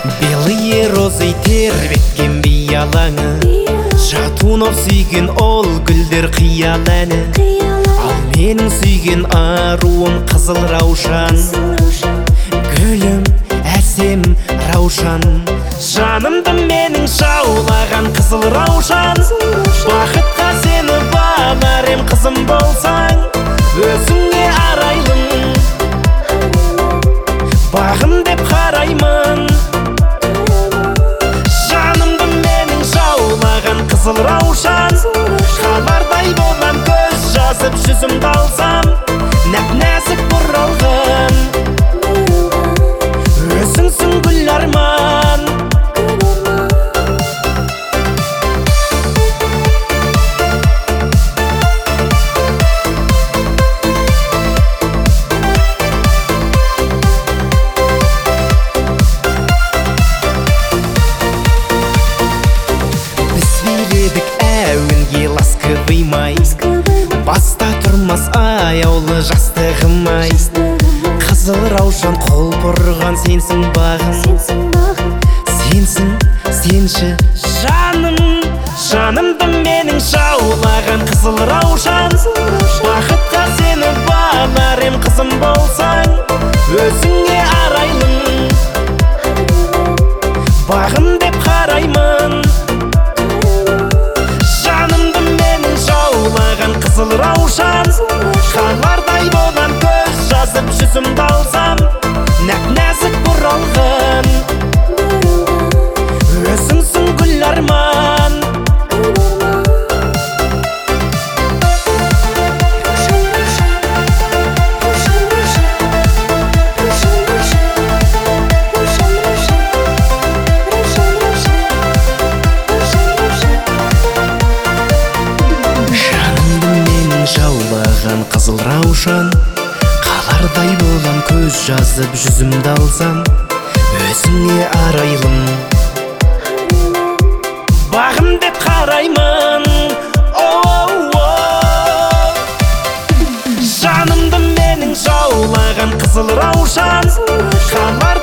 Белые розы тербеткен биялаңы, жатунов сүйген ол гүлдер қиял әні. Ал менің сүйген аруым қызыл раушан, гүлім әсем раушан. Жанымды менің жаулаған қызыл раушан, бақытқа сені балар ем қызым болсаң, өзіңе арайлым, бағым деп қараймын. Жанымды менің жаулаған қызыл раушан, қалардай болам көз жазып жүзімді алсам, нәп-нәзік бұралған, өзіңсің гүл арман. Әуінге ласковый май, баста тұрмас аяулы жастығым-ай. Қызыл раушан қол бұрған сенсің бағым, сенсің, сенші жаным. Жанымды менің жаулаған қызыл раушан, бақытқа сені балар ем қызым болсаң, өзіңе арайлым, бағым деп қараймын. Қызыл раушан, қалардай болам көз жазып жүзімді алсам, нәп-нәзік бұралған, өзіңсің гүл арман. Қызыл раушан, қалардай болам көз жазып жүзімді алсам, өзіңе арайлым, бағым деп қараймын. Жанымды менің жаулаған қызыл раушан, қалар